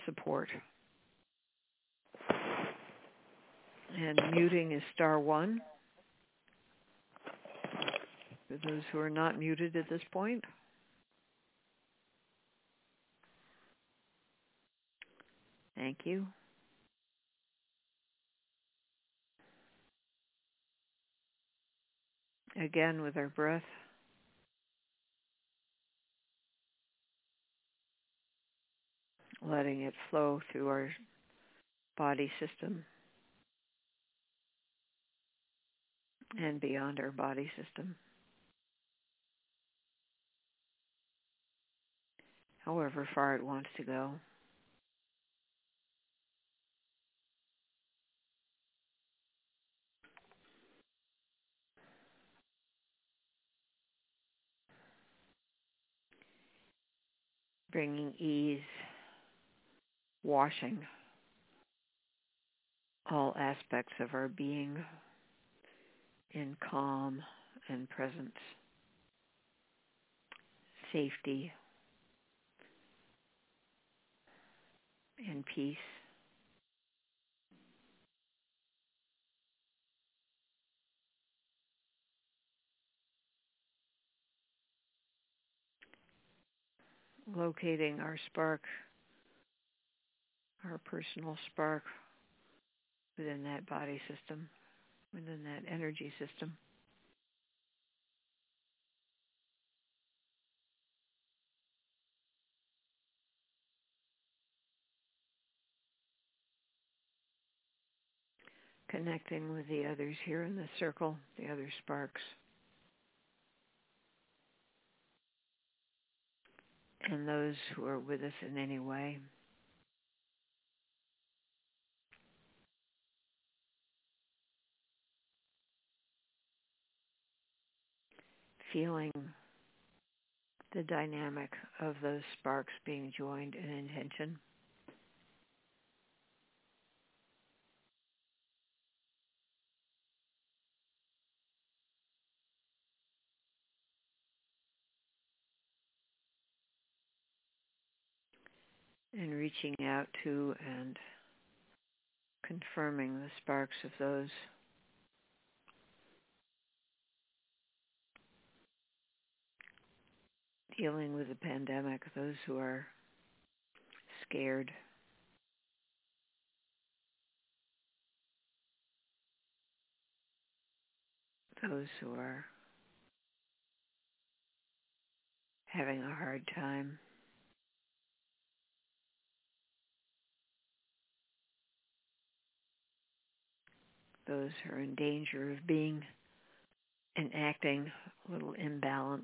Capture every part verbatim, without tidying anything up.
support. And muting is star one. For those who are not muted at this point. Thank you. Again with our breath. Letting it flow through our body system and beyond our body system. However far it wants to go. Bringing ease, washing all aspects of our being in calm and presence, safety, and peace. Locating our spark, our personal spark within that body system, within that energy system. Connecting with the others here in the circle, the other sparks. And those who are with us in any way. Feeling the dynamic of those sparks being joined in intention. And reaching out to and confirming the sparks of those dealing with the pandemic, those who are scared, those who are having a hard time. Those who are in danger of being and acting a little imbalanced.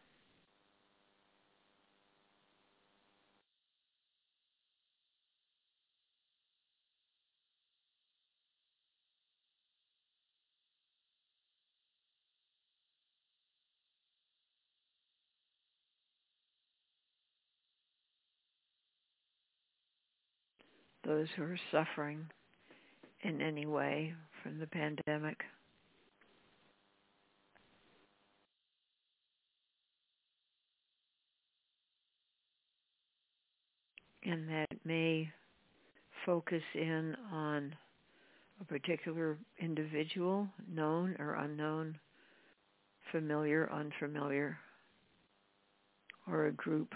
Those who are suffering in any way from the pandemic. And that may focus in on a particular individual, known or unknown, familiar, unfamiliar, or a group.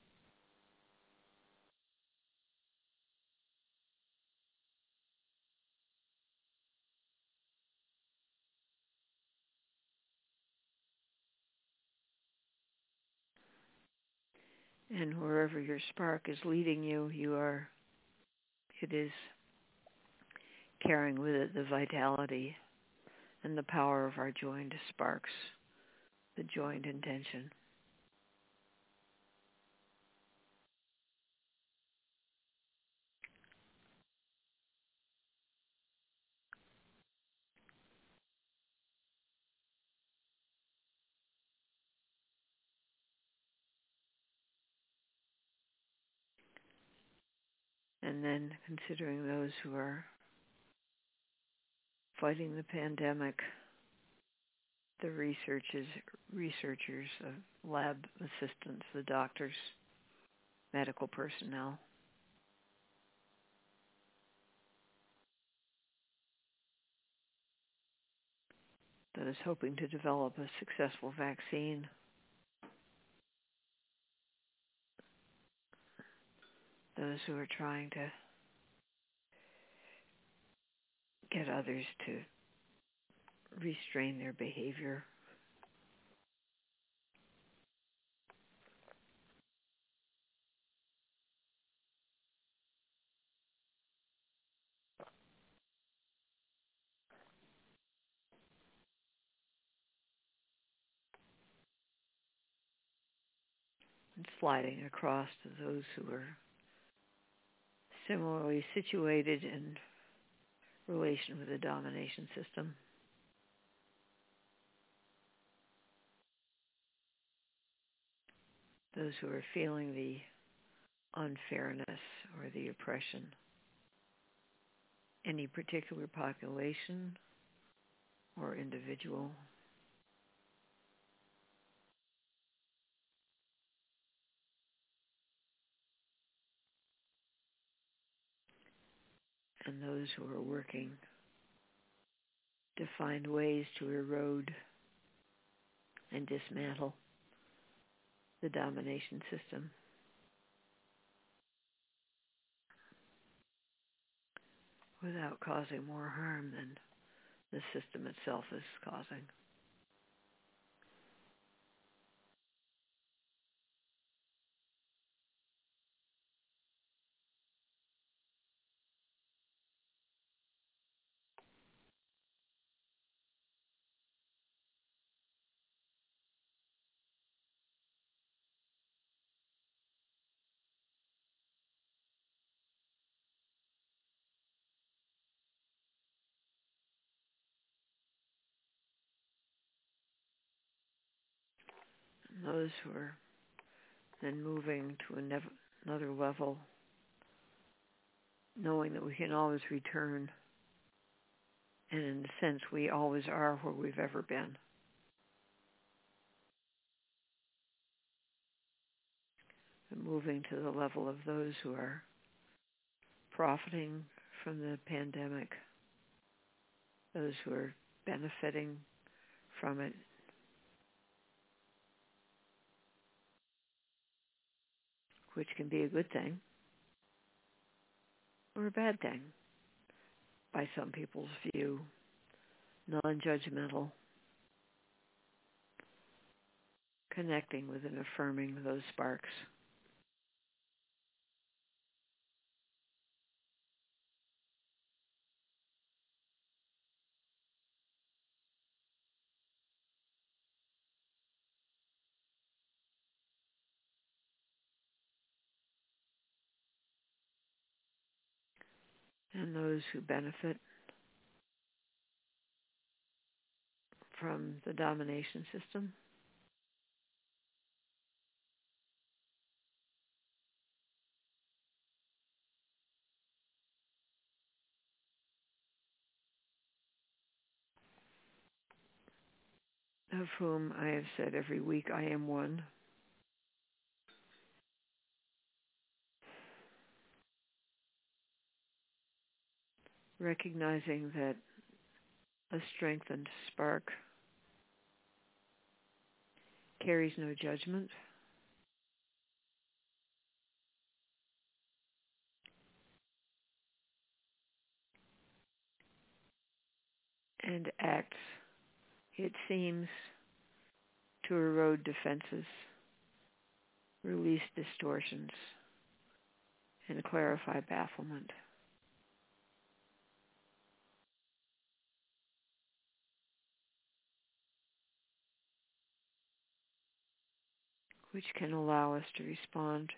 And wherever your spark is leading you, you are, it is carrying with it the vitality and the power of our joined sparks, the joined intention. And then considering those who are fighting the pandemic, the researchers, researchers, the lab assistants, the doctors, medical personnel. those hoping to develop a successful vaccine, those who are trying to get others to restrain their behavior. And sliding across to those who are similarly situated in relation with the domination system. Those who are feeling the unfairness or the oppression. Any particular population or individual. And those who are working to find ways to erode and dismantle the domination system without causing more harm than the system itself is causing. And those who are then moving to a nev- another level, knowing that we can always return, and in a sense we always are where we've ever been. And moving to the level of those who are profiting from the pandemic, those who are benefiting from it, which can be a good thing or a bad thing by some people's view, non-judgmental, connecting with and affirming those sparks. And those who benefit from the domination system. Of whom I have said every week, I am one. Recognizing that a strengthened spark carries no judgment, and acts, it seems, to erode defenses, release distortions, and clarify bafflement. Which can allow us to respond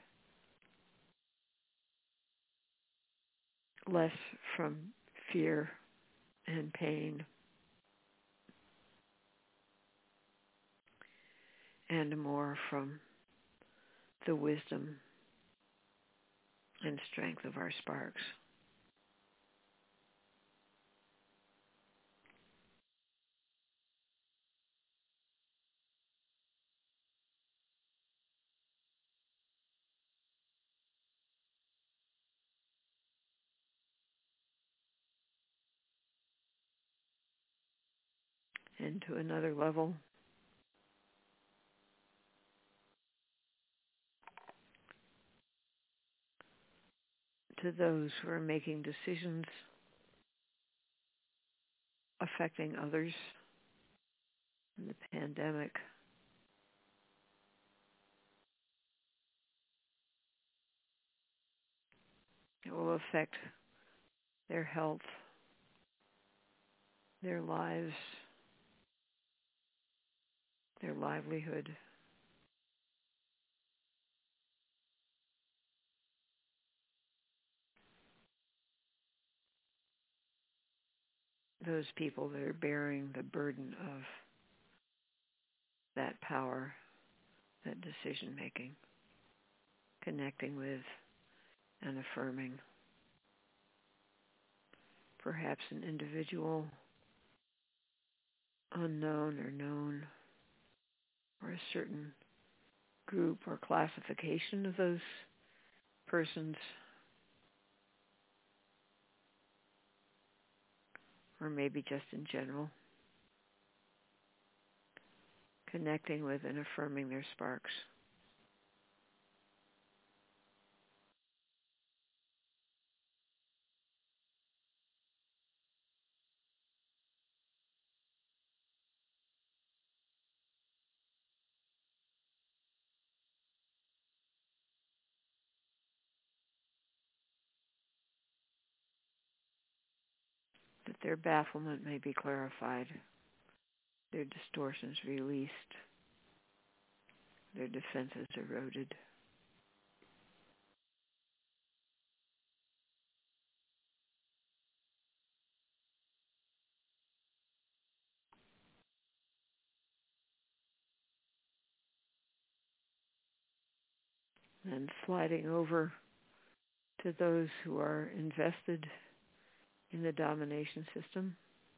less from fear and pain and more from the wisdom and strength of our sparks. into another level. To those who are making decisions affecting others in the pandemic. It will affect their health, their lives, their livelihood. Those people that are bearing the burden of that power, that decision making, connecting with and affirming. Perhaps an individual, unknown or known, or a certain group or classification of those persons, or maybe just in general, connecting with and affirming their sparks. That their bafflement may be clarified, their distortions released, their defenses eroded. And sliding over to those who are invested in the domination system.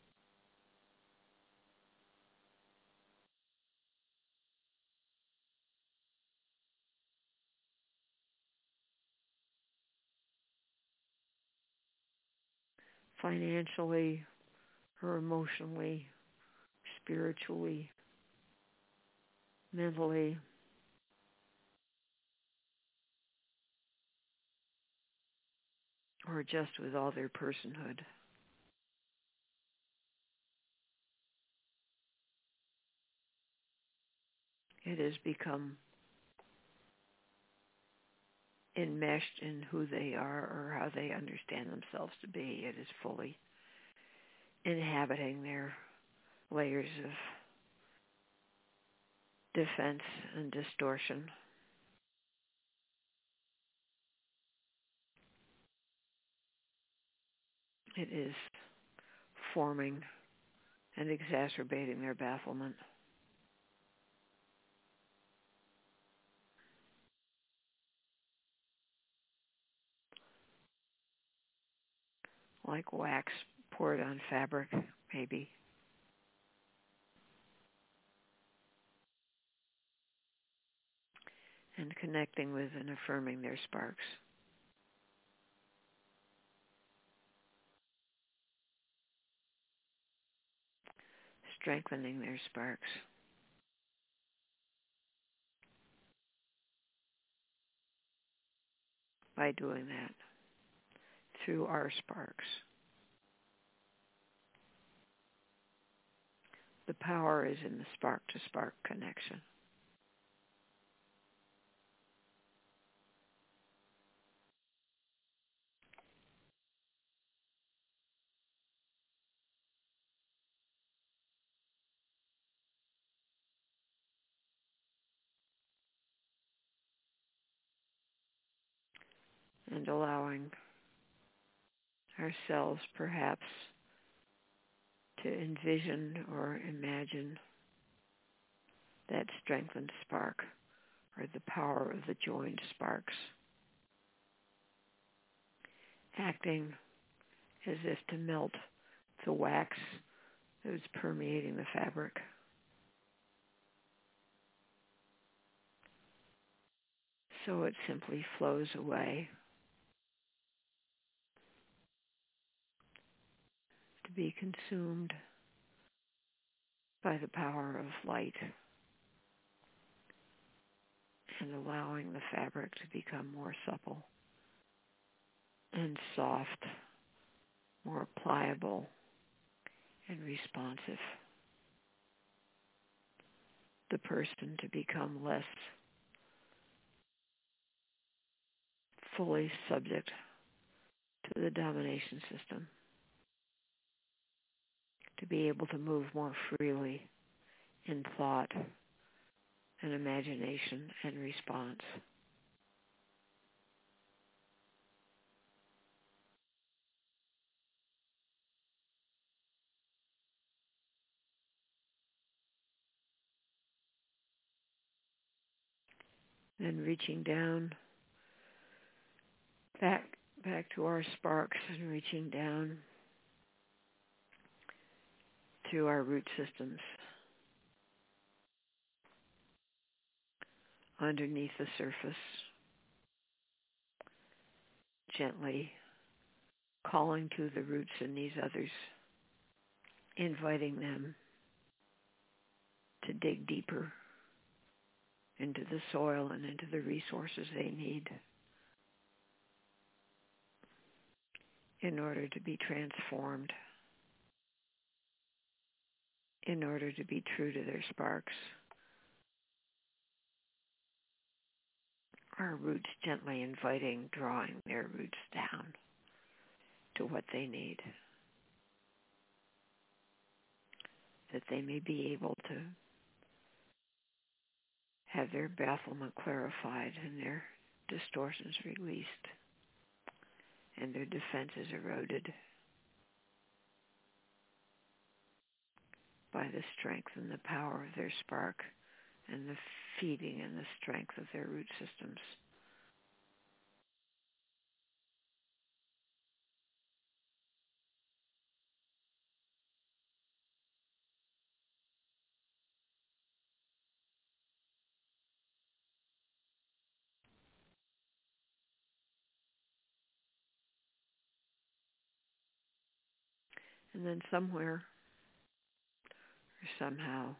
Financially or emotionally, spiritually, mentally, or just with all their personhood. It has become enmeshed in who they are or how they understand themselves to be. It is fully inhabiting their layers of defense and distortion. It is forming and exacerbating their bafflement. Like wax poured on fabric, maybe. And connecting with and affirming their sparks. Strengthening their sparks. By doing that, through our sparks. The power is in the spark-to-spark connection. And allowing ourselves perhaps to envision or imagine that strengthened spark or the power of the joined sparks acting as if to melt the wax that is permeating the fabric. So it simply flows away to be consumed by the power of light and allowing the fabric to become more supple and soft, more pliable and responsive. The person to become less fully subject to the domination system, to be able to move more freely in thought and imagination and response. Then reaching down back back to our sparks and reaching down through our root systems, underneath the surface, gently calling to the roots in these others, inviting them to dig deeper into the soil and into the resources they need in order to be transformed, in order to be true to their sparks. Our roots gently inviting, drawing their roots down to what they need, that they may be able to have their bafflement clarified and their distortions released and their defenses eroded by the strength and the power of their spark and the feeding and the strength of their root systems. And then somewhere or somehow,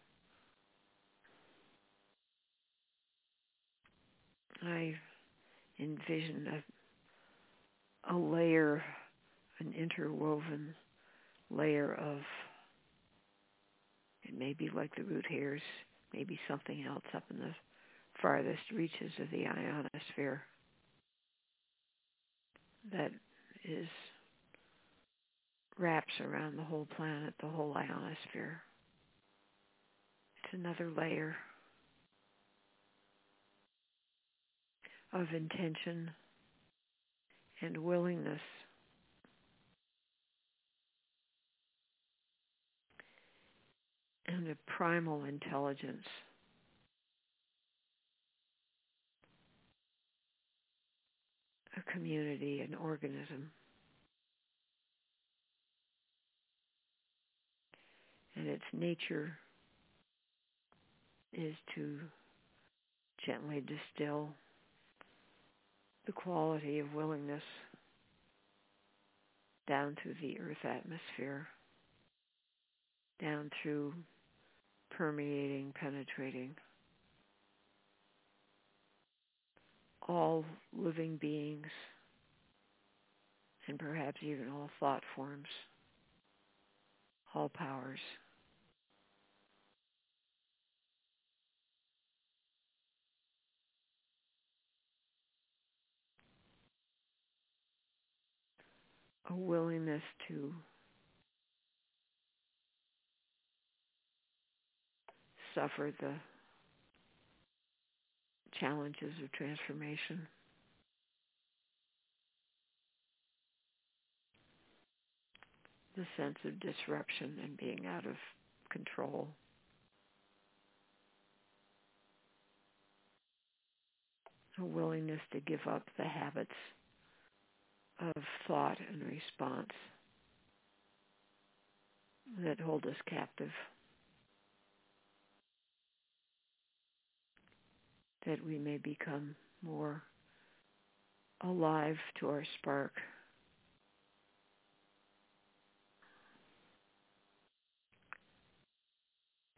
I envision a, a layer, an interwoven layer of, it may be like the root hairs, maybe something else up in the farthest reaches of the ionosphere that is wraps around the whole planet, the whole ionosphere. It's another layer of intention and willingness and a primal intelligence a community, an organism. And its nature is to gently distill the quality of willingness down through the earth atmosphere, down through permeating, penetrating all living beings, and perhaps even all thought forms, all powers. A willingness to suffer the challenges of transformation, the sense of disruption and being out of control. A willingness to give up the habits of thought and response that hold us captive, that we may become more alive to our spark,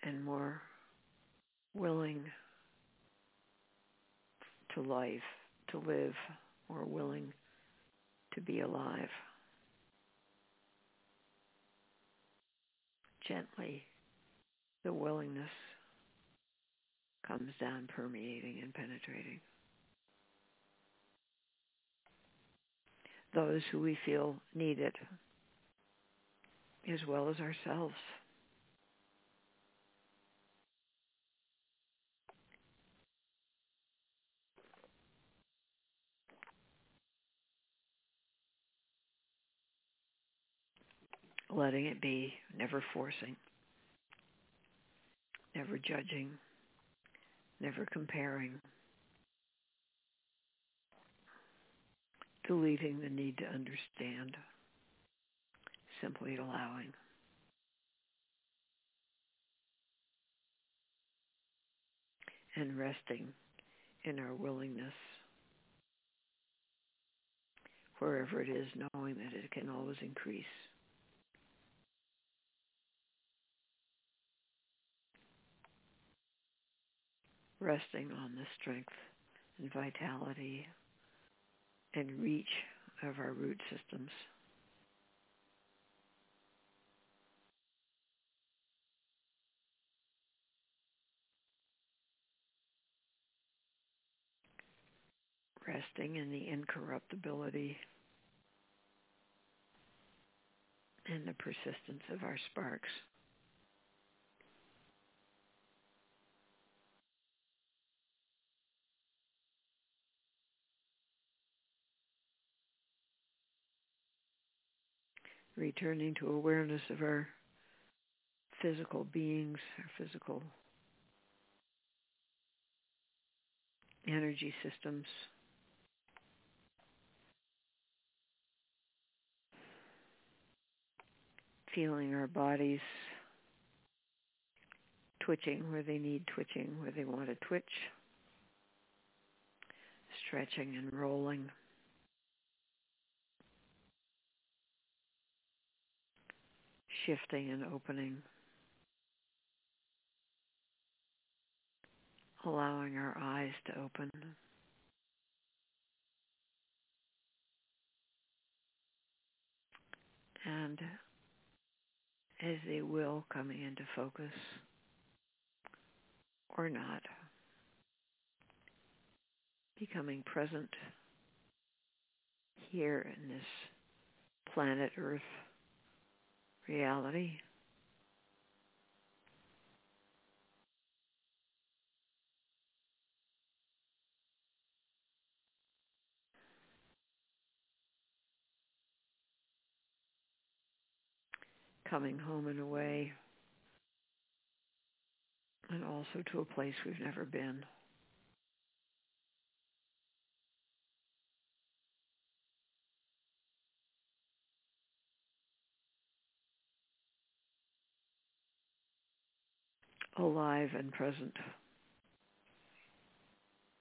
and more willing to life, to live, more willing to be alive. Gently, the willingness comes down, permeating and penetrating. Those who we feel need it, as well as ourselves. Letting it be, never forcing, never judging, never comparing, deleting the need to understand, simply allowing. And resting in our willingness, wherever it is, knowing that it can always increase. Resting on the strength and vitality and reach of our root systems. Resting in the incorruptibility and the persistence of our sparks. Returning to awareness of our physical beings, our physical energy systems. Feeling our bodies twitching where they need twitching, where they want to twitch. Stretching and rolling. Shifting and opening. Allowing our eyes to open. And as they will, coming into focus or not. Becoming present here in this planet Earth reality. Coming home and away, and also to a place we've never been. Alive and present.